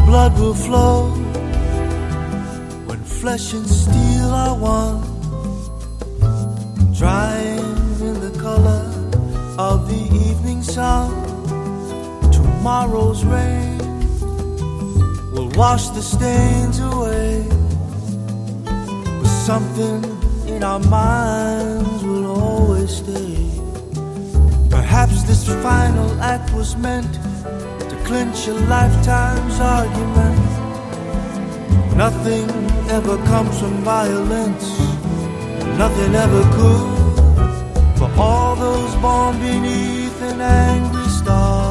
blood will flow when flesh and steel are one, drying in the color of the evening sun. Tomorrow's rain will wash the stains away, but something in our minds will always stay. Perhaps this final act was meant to clinch a lifetime's argument. Nothing ever comes from violence, nothing ever could. For all those born beneath an angry star,